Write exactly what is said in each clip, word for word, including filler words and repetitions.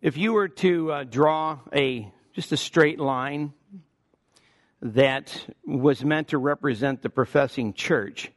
If you were to uh, draw a just a straight line that was meant to represent the professing church,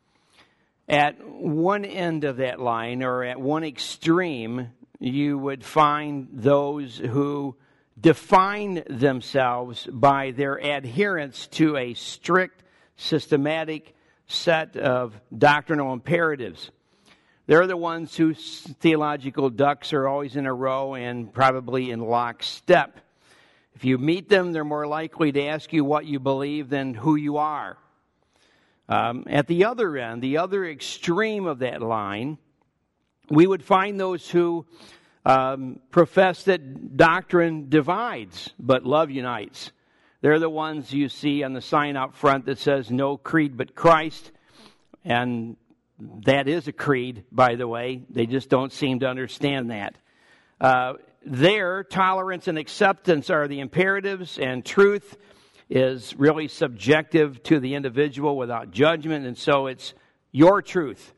at one end of that line, or at one extreme, you would find those who define themselves by their adherence to a strict, systematic set of doctrinal imperatives. They're the ones whose theological ducks are always in a row and probably in lockstep. If you meet them, they're more likely to ask you what you believe than who you are. Um, at the other end, the other extreme of that line, we would find those who um, profess that doctrine divides, but love unites. They're the ones you see on the sign out front that says, "No creed but Christ," and that is a creed, by the way. They just don't seem to understand that. Uh, there, tolerance and acceptance are the imperatives, and truth is really subjective to the individual without judgment, and so it's your truth.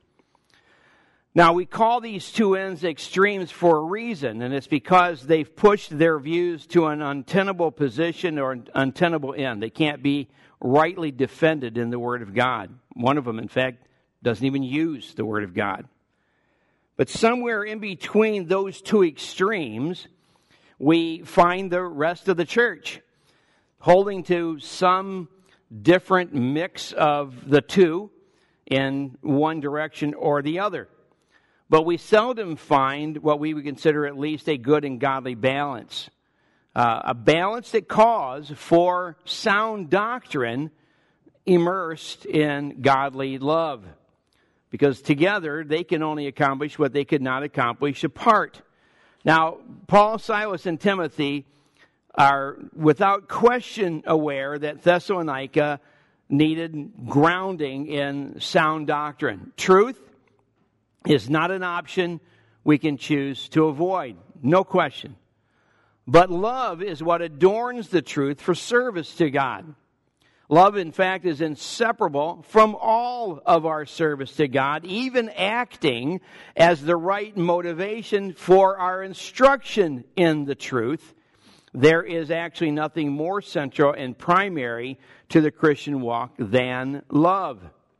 Now, we call these two ends extremes for a reason, and it's because they've pushed their views to an untenable position or an untenable end. They can't be rightly defended in the Word of God. One of them, in fact, doesn't even use the Word of God. But somewhere in between those two extremes, we find the rest of the church, holding to some different mix of the two in one direction or the other. But we seldom find what we would consider at least a good and godly balance. Uh, a balance that calls for sound doctrine immersed in godly love. Because together they can only accomplish what they could not accomplish apart. Now, Paul, Silas, and Timothy are without question aware that Thessalonica needed grounding in sound doctrine. Truth is not an option we can choose to avoid. No question. But love is what adorns the truth for service to God. Love, in fact, is inseparable from all of our service to God, even acting as the right motivation for our instruction in the truth. There is actually nothing more central and primary to the Christian walk than love.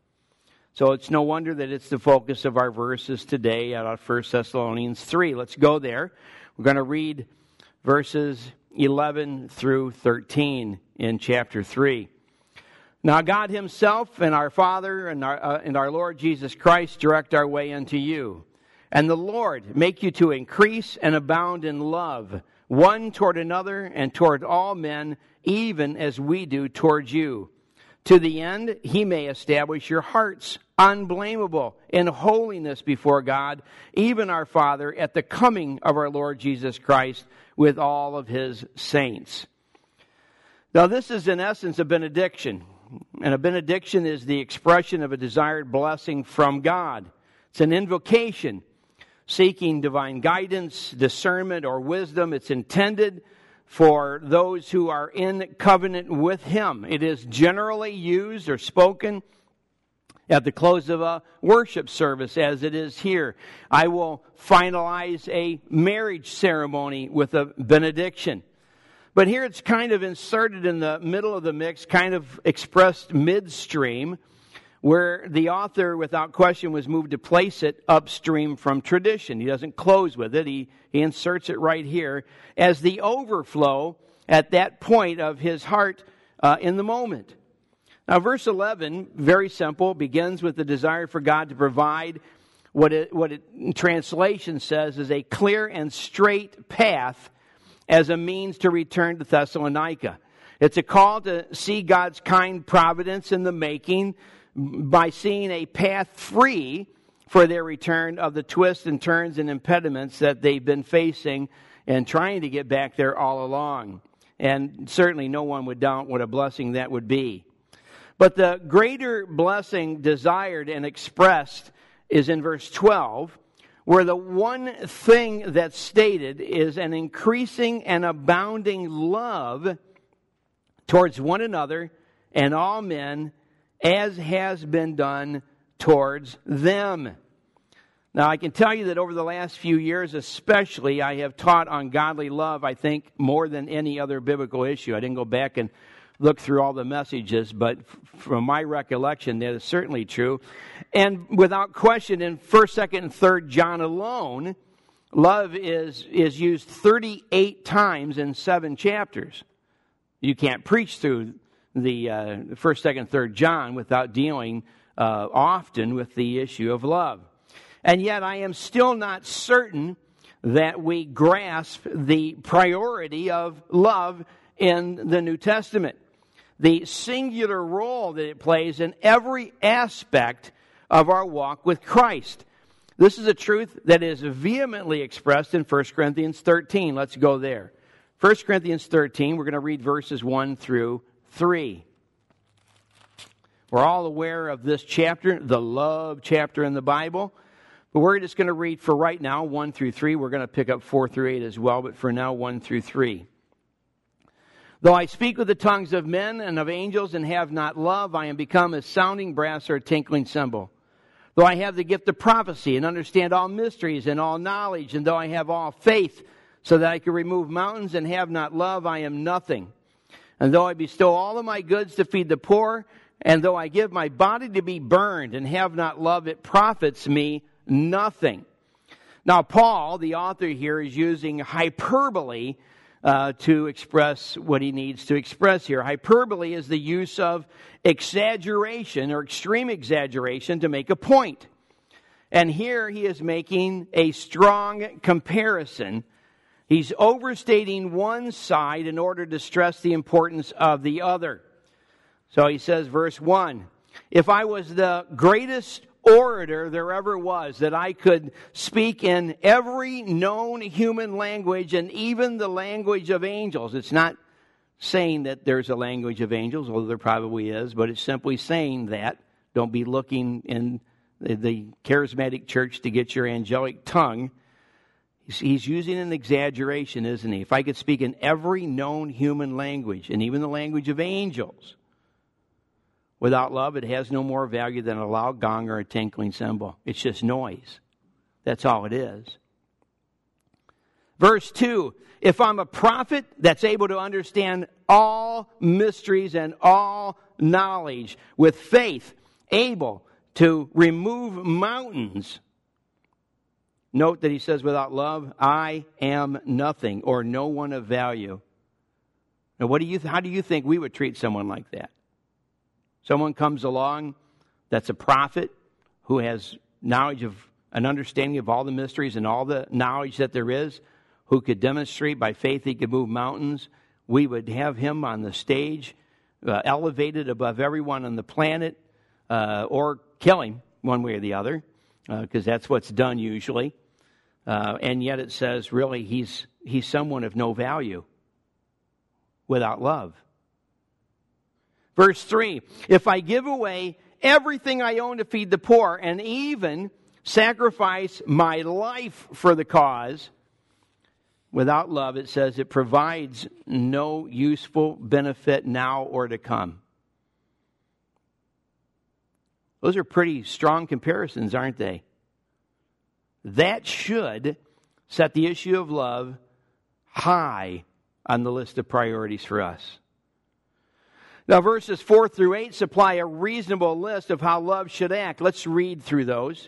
So it's no wonder that it's the focus of our verses today out of First Thessalonians three. Let's go there. We're going to read verses eleven through thirteen in chapter three. Now God Himself and our Father and our, uh, and our Lord Jesus Christ direct our way unto you. And the Lord make you to increase and abound in love, one toward another and toward all men, even as we do toward you. To the end He may establish your hearts unblameable in holiness before God, even our Father, at the coming of our Lord Jesus Christ with all of His saints. Now this is in essence a benediction. And a benediction is the expression of a desired blessing from God. It's an invocation seeking divine guidance, discernment, or wisdom. It's intended for those who are in covenant with Him. It is generally used or spoken at the close of a worship service, as it is here. I will finalize a marriage ceremony with a benediction. But here it's kind of inserted in the middle of the mix, kind of expressed midstream, where the author, without question, was moved to place it upstream from tradition. He doesn't close with it. He, he inserts it right here as the overflow at that point of his heart uh, in the moment. Now, verse eleven, very simple, begins with the desire for God to provide what it, what it in translation says is a clear and straight path as a means to return to Thessalonica. It's a call to see God's kind providence in the making by seeing a path free for their return of the twists and turns and impediments that they've been facing and trying to get back there all along. And certainly no one would doubt what a blessing that would be. But the greater blessing desired and expressed is in verse twelve, where the one thing that's stated is an increasing and abounding love towards one another and all men, as has been done towards them. Now, I can tell you that over the last few years especially, I have taught on godly love, I think, more than any other biblical issue. I didn't go back and look through all the messages, but from my recollection, that is certainly true. And without question, in first, second, and third John alone, love is, is used thirty-eight times in seven chapters. You can't preach through the uh, first, second, third John without dealing uh, often with the issue of love. And yet I am still not certain that we grasp the priority of love in the New Testament, the singular role that it plays in every aspect of our walk with Christ. This is a truth that is vehemently expressed in First Corinthians thirteen. Let's go there. First Corinthians thirteen, we're going to read verses one through three. We're all aware of this chapter, the love chapter in the Bible. But we're just going to read for right now, one through three. We're going to pick up four through eight as well, but for now, one through three. Though I speak with the tongues of men and of angels and have not love, I am become a sounding brass or a tinkling cymbal. Though I have the gift of prophecy and understand all mysteries and all knowledge, and though I have all faith so that I can remove mountains and have not love, I am nothing. And though I bestow all of my goods to feed the poor, and though I give my body to be burned and have not love, it profits me nothing. Now, Paul, the author here, is using hyperbole uh, to express what he needs to express here. Hyperbole is the use of exaggeration or extreme exaggeration to make a point. And here he is making a strong comparison. He's overstating one side in order to stress the importance of the other. So he says, verse one, if I was the greatest orator there ever was, that I could speak in every known human language and even the language of angels. It's not saying that there's a language of angels, although there probably is, but it's simply saying that. Don't be looking in the charismatic church to get your angelic tongue. He's using an exaggeration, isn't he? If I could speak in every known human language and even the language of angels, without love, it has no more value than a loud gong or a tinkling cymbal. It's just noise. That's all it is. Verse two, if I'm a prophet that's able to understand all mysteries and all knowledge, with faith able to remove mountains. Note that he says, without love, I am nothing, or no one of value. Now, what do you? How do you think we would treat someone like that? Someone comes along that's a prophet who has knowledge of, an understanding of all the mysteries and all the knowledge that there is, who could demonstrate by faith he could move mountains. We would have him on the stage, uh, elevated above everyone on the planet, uh, or kill him one way or the other, because uh, that's what's done usually. Uh, and yet it says, really, he's he's someone of no value without love. Verse three, if I give away everything I own to feed the poor and even sacrifice my life for the cause, without love, it says it provides no useful benefit now or to come. Those are pretty strong comparisons, aren't they? That should set the issue of love high on the list of priorities for us. Now, verses four through eight supply a reasonable list of how love should act. Let's read through those.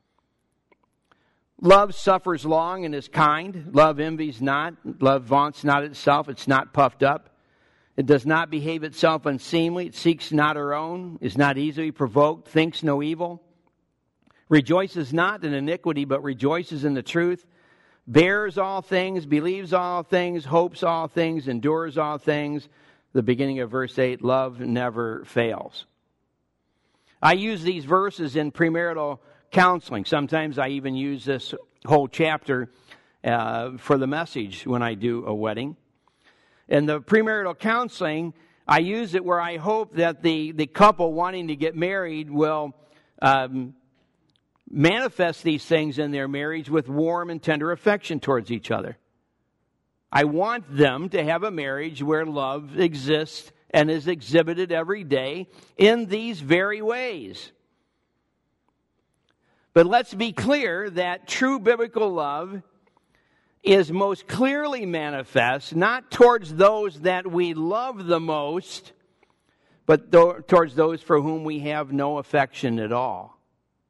Love suffers long and is kind. Love envies not. Love vaunts not itself. It's not puffed up. It does not behave itself unseemly. It seeks not her own, is not easily provoked, thinks no evil, rejoices not in iniquity, but rejoices in the truth, bears all things, believes all things, hopes all things, endures all things. The beginning of verse eight, love never fails. I use these verses in premarital counseling. Sometimes I even use this whole chapter uh, for the message when I do a wedding. In the premarital counseling, I use it where I hope that the, the couple wanting to get married will um, manifest these things in their marriage with warm and tender affection towards each other. I want them to have a marriage where love exists and is exhibited every day in these very ways. But let's be clear that true biblical love is most clearly manifest, not towards those that we love the most, but th- towards those for whom we have no affection at all.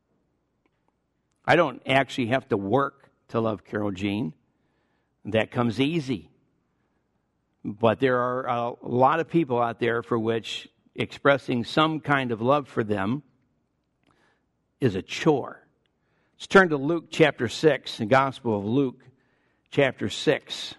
I don't actually have to work to love Carol Jean. That comes easy. But there are a lot of people out there for which expressing some kind of love for them is a chore. Let's turn to Luke chapter six, the Gospel of Luke chapter six.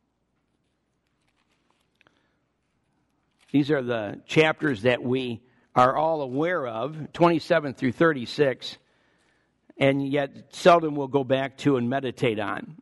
These are the chapters that we are all aware of, twenty-seven through thirty-six, and yet seldom we'll go back to and meditate on.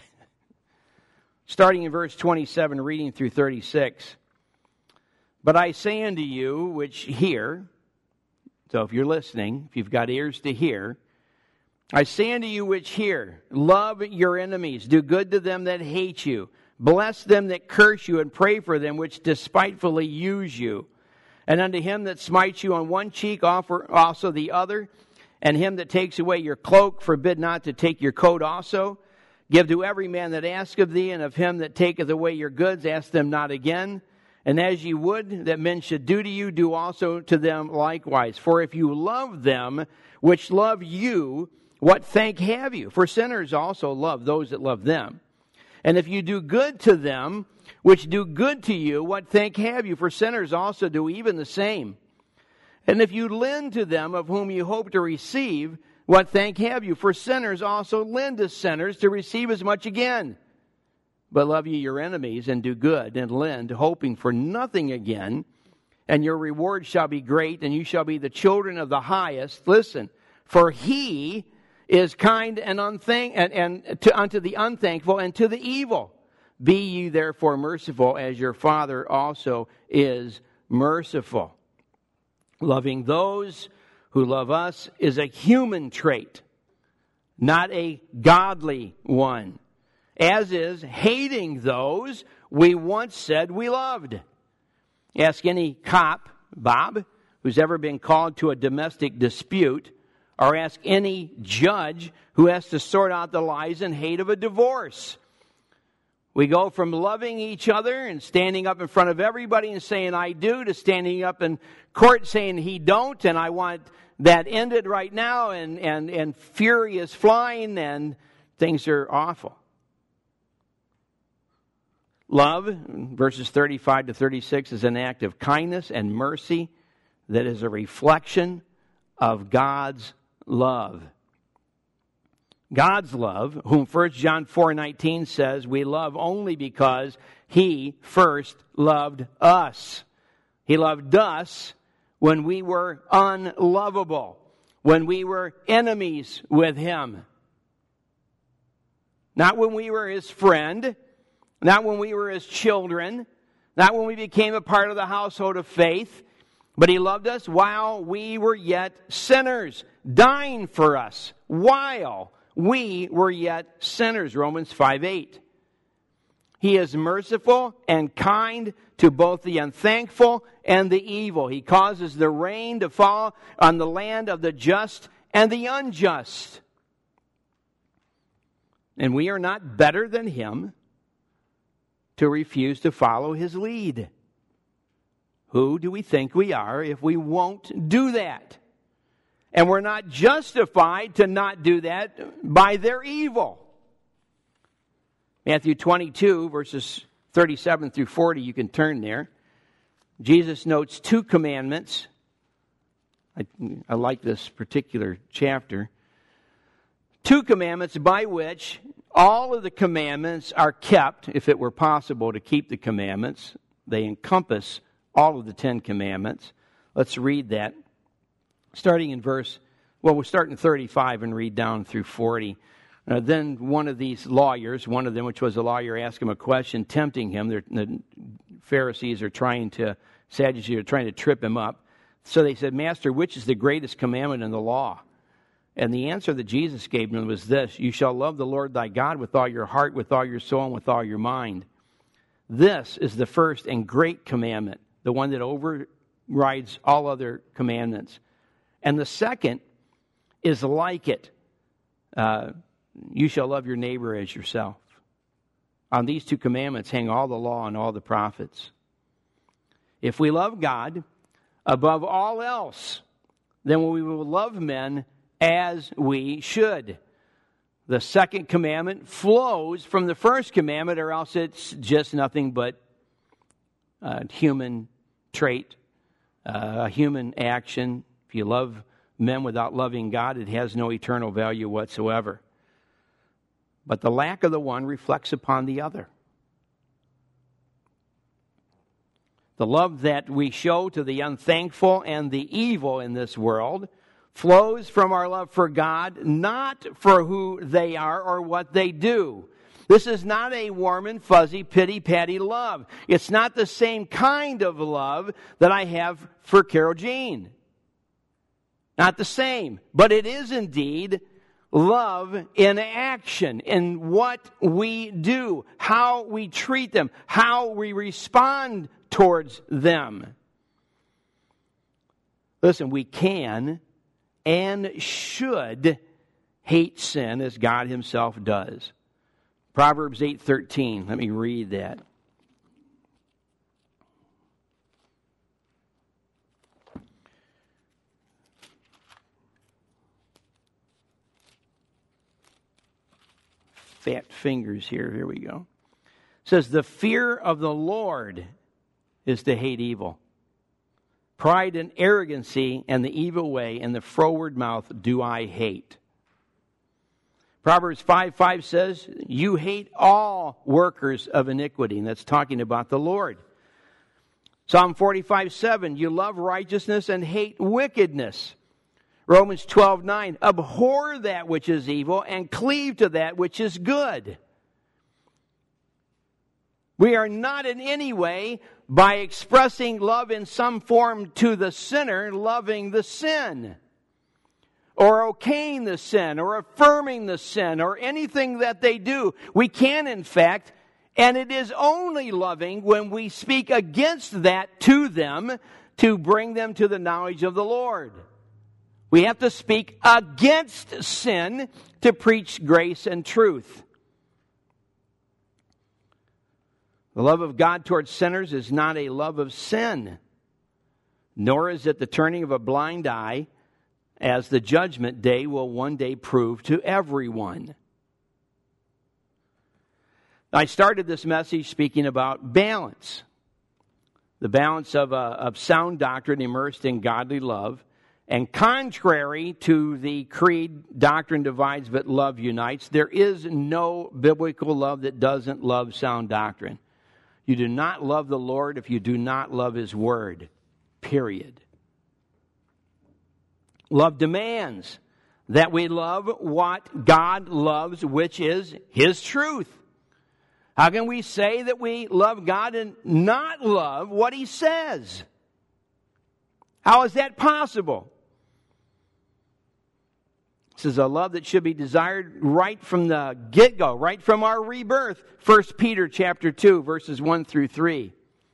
Starting in verse twenty-seven, reading through thirty-six. But I say unto you which hear, so if you're listening, if you've got ears to hear, I say unto you which hear, love your enemies, do good to them that hate you, bless them that curse you, and pray for them which despitefully use you. And unto him that smites you on one cheek, offer also the other. And him that takes away your cloak, forbid not to take your coat also. Give to every man that asketh of thee, and of him that taketh away your goods, ask them not again. And as ye would that men should do to you, do also to them likewise. For if you love them which love you, what thank have you? For sinners also love those that love them. And if you do good to them which do good to you, what thank have you? For sinners also do even the same. And if you lend to them of whom you hope to receive, what thank have you? For sinners also lend to sinners to receive as much again. But love ye your enemies, and do good, and lend, hoping for nothing again. And your reward shall be great, and you shall be the children of the highest. Listen, for he is kind and unthank and, and to, unto the unthankful and to the evil. Be ye therefore merciful, as your Father also is merciful. Loving those who love us is a human trait, not a godly one. As is hating those we once said we loved. Ask any cop, Bob, who's ever been called to a domestic dispute, or ask any judge who has to sort out the lies and hate of a divorce. We go from loving each other and standing up in front of everybody and saying, I do, to standing up in court saying he don't, and I want that ended right now, and, and, and fury is flying, and things are awful. Love, verses thirty-five to thirty-six, is an act of kindness and mercy that is a reflection of God's love. God's love, whom First John four nineteen says we love only because He first loved us. He loved us when we were unlovable, when we were enemies with Him. Not when we were His friend, not when we were His children, not when we became a part of the household of faith, but He loved us while we were yet sinners, dying for us while we were yet sinners, Romans five eight. He is merciful and kind to both the unthankful and the evil. He causes the rain to fall on the land of the just and the unjust. And we are not better than Him to refuse to follow His lead. Who do we think we are if we won't do that? And we're not justified to not do that by their evil. Matthew twenty-two, verses thirty-seven through forty, you can turn there. Jesus notes two commandments. I, I like this particular chapter. Two commandments by which all of the commandments are kept, if it were possible to keep the commandments. They encompass all of the Ten Commandments. Let's read that. Starting in verse, well, we'll start in thirty-five and read down through forty. Uh, then one of these lawyers, one of them, which was a lawyer, asked him a question, tempting him. They're, the Pharisees are trying to, Sadducees are trying to trip him up. So they said, Master, which is the greatest commandment in the law? And the answer that Jesus gave them was this: You shall love the Lord thy God with all your heart, with all your soul, and with all your mind. This is the first and great commandment, the one that overrides all other commandments. And the second is like it. uh, you shall love your neighbor as yourself. On these two commandments hang all the law and all the prophets. If we love God above all else, then we will love men as we should. The second commandment flows from the first commandment, or else it's just nothing but a human trait, uh, a human action. If you love men without loving God, it has no eternal value whatsoever. But the lack of the one reflects upon the other. The love that we show to the unthankful and the evil in this world flows from our love for God, not for who they are or what they do. This is not a warm and fuzzy, pity-patty love. It's not the same kind of love that I have for Carol Jean. Not the same. But it is indeed love in action, in what we do, how we treat them, how we respond towards them. Listen, we can and should hate sin as God himself does. Proverbs eight thirteen. Let me read that. Fat fingers here. Here we go. It says, the fear of the Lord is to hate evil. Pride and arrogancy and the evil way and the froward mouth do I hate. Proverbs five five says, you hate all workers of iniquity. And that's talking about the Lord. Psalm forty-five seven, you love righteousness and hate wickedness. Romans twelve nine, abhor that which is evil and cleave to that which is good. We are not in any way, by expressing love in some form to the sinner, loving the sin, or okaying the sin, or affirming the sin, or anything that they do. We can, in fact, and it is only loving when we speak against that to them to bring them to the knowledge of the Lord. We have to speak against sin to preach grace and truth. The love of God towards sinners is not a love of sin, nor is it the turning of a blind eye, as the judgment day will one day prove to everyone. I started this message speaking about balance. The balance of, uh, of sound doctrine immersed in godly love. And contrary to the creed, doctrine divides but love unites, there is no biblical love that doesn't love sound doctrine. You do not love the Lord if you do not love His Word. Period. Love demands that we love what God loves, which is His truth. How can we say that we love God and not love what He says? How is that possible? This is a love that should be desired right from the get-go, right from our rebirth. First Peter chapter two, verses one through three.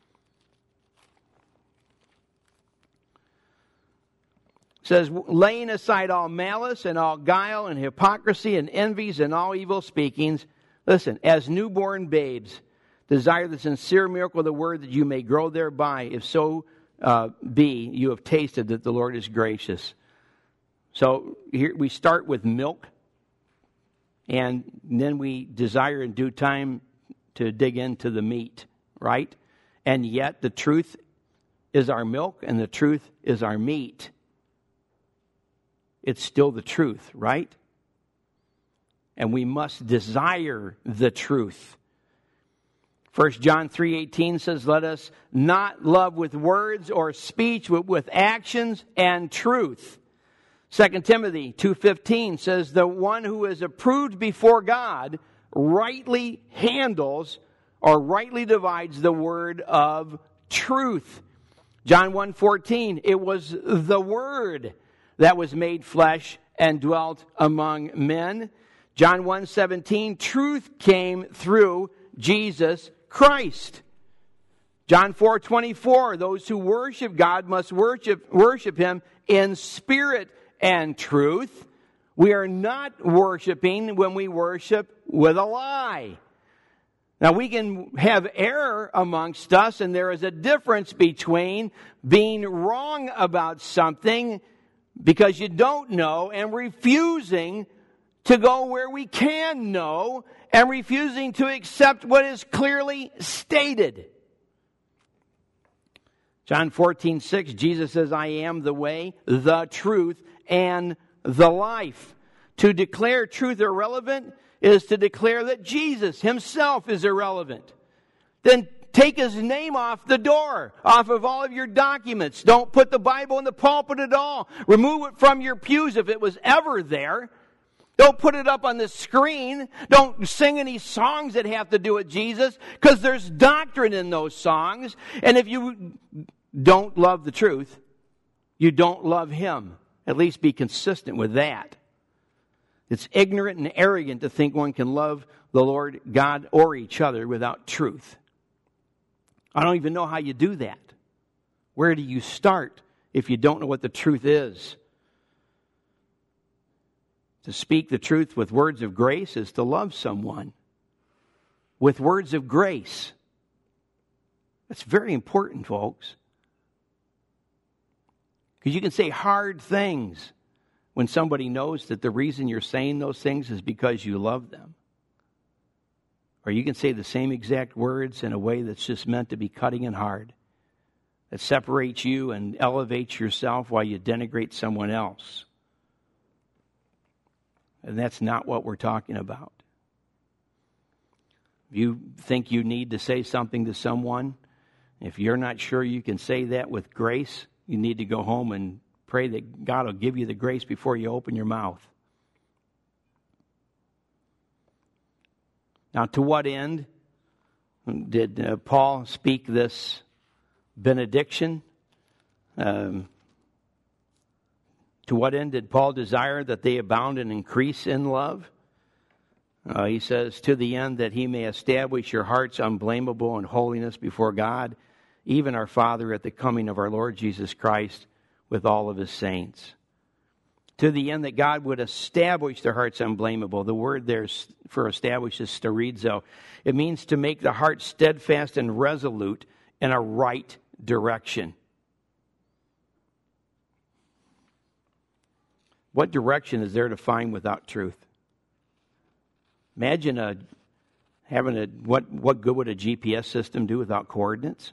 It says, laying aside all malice and all guile and hypocrisy and envies and all evil speakings, listen, as newborn babes, desire the sincere miracle of the word that you may grow thereby, if so uh, be you have tasted that the Lord is gracious. So here we start with milk, and then we desire in due time to dig into the meat, right? And yet the truth is our milk and the truth is our meat. It's still the truth, right? And we must desire the truth. First John three eighteen says, let us not love with words or speech, but with actions and truth. Second Timothy two fifteen says, the one who is approved before God rightly handles or rightly divides the word of truth. John one fourteen, it was the Word that was made flesh and dwelt among men. John one seventeen, truth came through Jesus Christ. John four twenty-four, those who worship God must worship, worship Him in spirit and truth. We are not worshiping when we worship with a lie. Now, we can have error amongst us, and there is a difference between being wrong about something because you don't know and refusing to go where we can know and refusing to accept what is clearly stated. John fourteen six, Jesus says, I am the way, the truth, and the life. To declare truth irrelevant is to declare that Jesus himself is irrelevant. Then take his name off the door, off of all of your documents. Don't put the Bible in the pulpit at all. Remove it from your pews if it was ever there. Don't put it up on the screen. Don't sing any songs that have to do with Jesus, because there's doctrine in those songs. And if you don't love the truth, you don't love him. At least be consistent with that. It's ignorant and arrogant to think one can love the Lord God or each other without truth. I don't even know how you do that. Where do you start if you don't know what the truth is? To speak the truth with words of grace is to love someone with words of grace. That's very important, folks. Because you can say hard things when somebody knows that the reason you're saying those things is because you love them. Or you can say the same exact words in a way that's just meant to be cutting and hard, that separates you and elevates yourself while you denigrate someone else. And that's not what we're talking about. If you think you need to say something to someone, if you're not sure you can say that with grace, you need to go home and pray that God will give you the grace before you open your mouth. Now, to what end did uh, Paul speak this benediction? Um, to what end did Paul desire that they abound and increase in love? Uh, he says, to the end that he may establish your hearts unblameable in holiness before God, even our Father at the coming of our Lord Jesus Christ with all of his saints. To the end that God would establish their hearts unblameable. The word there for establish is sterizo. It means to make the heart steadfast and resolute in a right direction. What direction is there to find without truth? Imagine a, having a, what, what good would a G P S system do without coordinates?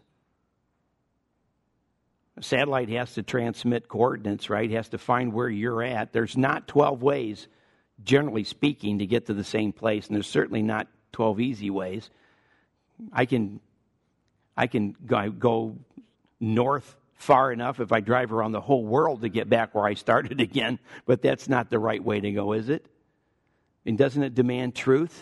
A satellite has to transmit coordinates, right? It has to find where you're at. There's not twelve ways, generally speaking, to get to the same place, and there's certainly not twelve easy ways. I can, I can go, go north far enough if I drive around the whole world to get back where I started again, but that's not the right way to go, is it? And doesn't it demand truth?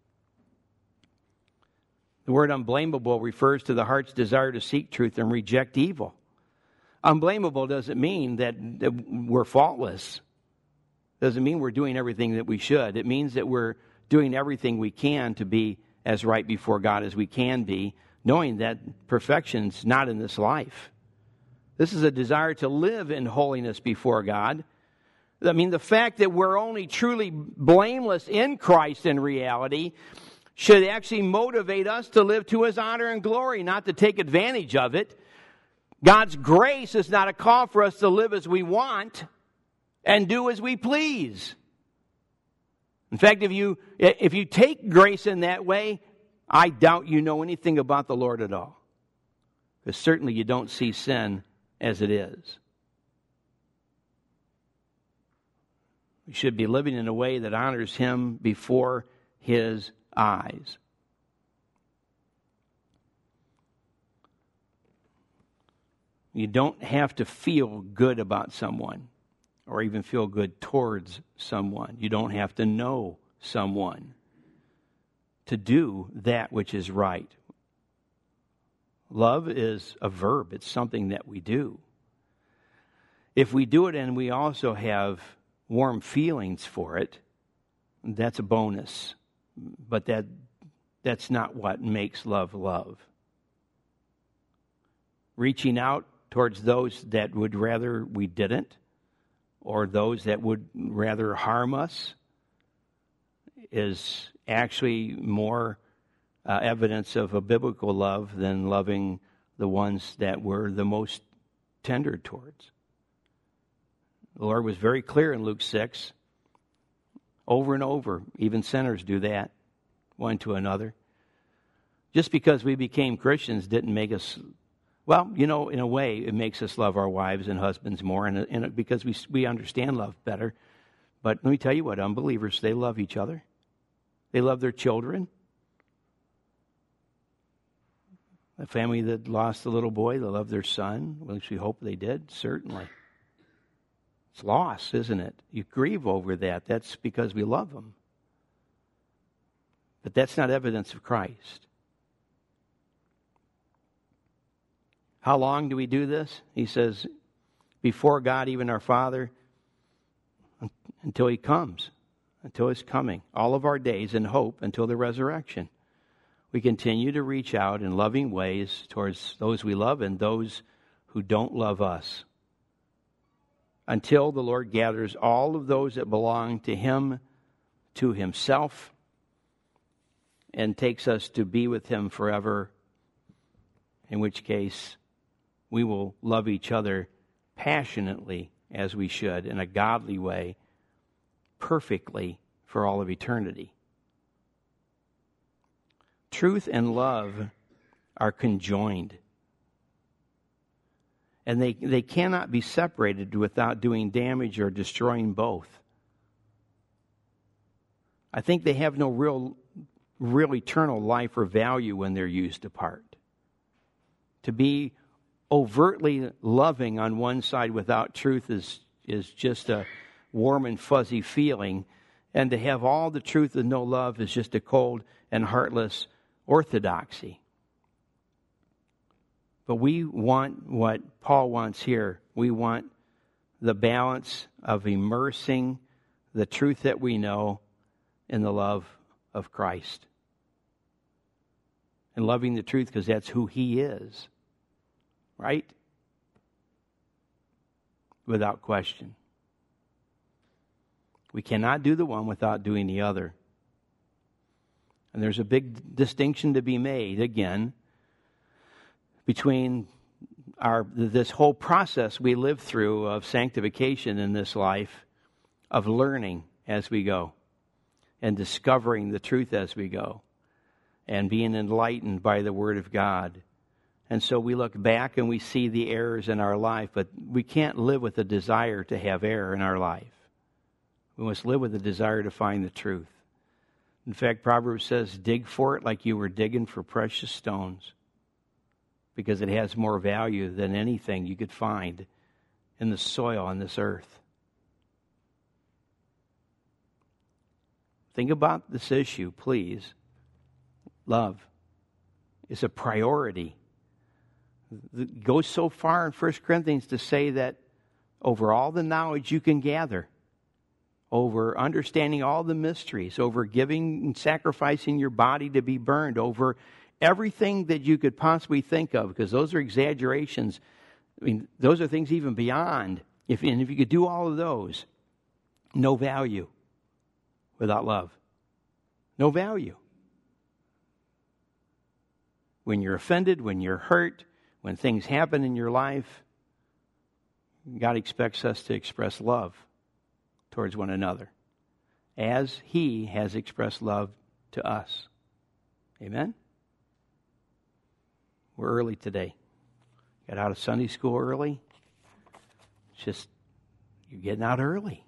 The word unblameable refers to the heart's desire to seek truth and reject evil. Unblameable doesn't mean that, that we're faultless. Doesn't mean we're doing everything that we should. It means that we're doing everything we can to be as right before God as we can be, knowing that perfection's not in this life. This is a desire to live in holiness before God. I mean, the fact that we're only truly blameless in Christ in reality should actually motivate us to live to his honor and glory, not to take advantage of it. God's grace is not a call for us to live as we want and do as we please. In fact, if you if you take grace in that way, I doubt you know anything about the Lord at all. Because certainly you don't see sin as it is. We should be living in a way that honors him before his eyes. You don't have to feel good about someone or even feel good towards someone. You don't have to know someone to do that which is right. Love is a verb. It's something that we do. If we do it and we also have warm feelings for it, that's a bonus. But that that's not what makes love love. Reaching out towards those that would rather we didn't, or those that would rather harm us is actually more uh, evidence of a biblical love than loving the ones that we're the most tender towards. The Lord was very clear in Luke six, over and over. Even sinners do that, one to another. Just because we became Christians didn't make us, well, you know, in a way, it makes us love our wives and husbands more, and, and because we we understand love better. But let me tell you what, unbelievers, they love each other. They love their children. A family that lost a little boy, they love their son. Well, we hope they did, certainly. It's loss, isn't it? You grieve over that. That's because we love them. But that's not evidence of Christ. How long do we do this? He says, before God, even our Father, until He comes, until His coming, all of our days in hope until the resurrection. We continue to reach out in loving ways towards those we love and those who don't love us, until the Lord gathers all of those that belong to Him to Himself and takes us to be with Him forever, in which case we will love each other passionately as we should, in a godly way, perfectly for all of eternity. Truth and love are conjoined. And they, they cannot be separated without doing damage or destroying both. I think they have no real, real eternal life or value when they're used apart. To be overtly loving on one side without truth is, is just a warm and fuzzy feeling. And to have all the truth and no love is just a cold and heartless orthodoxy. But we want what Paul wants here. We want the balance of immersing the truth that we know in the love of Christ. And loving the truth because that's who He is. Right? Without question. We cannot do the one without doing the other. And there's a big distinction to be made, again, between our this whole process we live through of sanctification in this life, of learning as we go, and discovering the truth as we go, and being enlightened by the Word of God. And so we look back and we see the errors in our life, but we can't live with a desire to have error in our life. We must live with a desire to find the truth. In fact, Proverbs says, dig for it like you were digging for precious stones, because it has more value than anything you could find in the soil on this earth. Think about this issue, please. Love is a priority. It goes so far in First Corinthians to say that over all the knowledge you can gather, over understanding all the mysteries, over giving and sacrificing your body to be burned, over everything that you could possibly think of, because those are exaggerations. I mean, those are things even beyond. If, and if you could do all of those, no value without love. No value. When you're offended, when you're hurt, when things happen in your life, God expects us to express love towards one another, as He has expressed love to us. Amen? We're early today. Got out of Sunday school early. It's just, you're getting out early.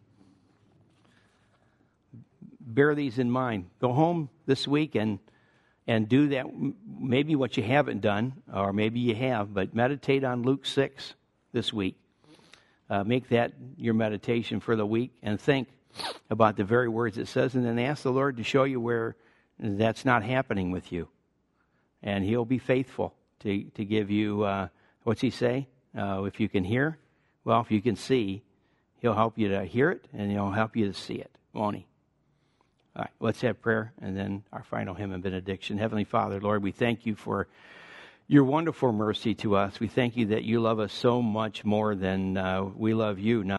Bear these in mind. Go home this week and and do that, maybe what you haven't done, or maybe you have, but meditate on Luke six this week. Uh, make that your meditation for the week and think about the very words it says, and then ask the Lord to show you where that's not happening with you. And He'll be faithful to, to give you, uh, what's He say? Uh, if you can hear, well, if you can see, He'll help you to hear it, and He'll help you to see it, won't He? All right, let's have prayer, and then our final hymn and benediction. Heavenly Father, Lord, we thank You for Your wonderful mercy to us. We thank You that You love us so much more than uh, we love You. Now,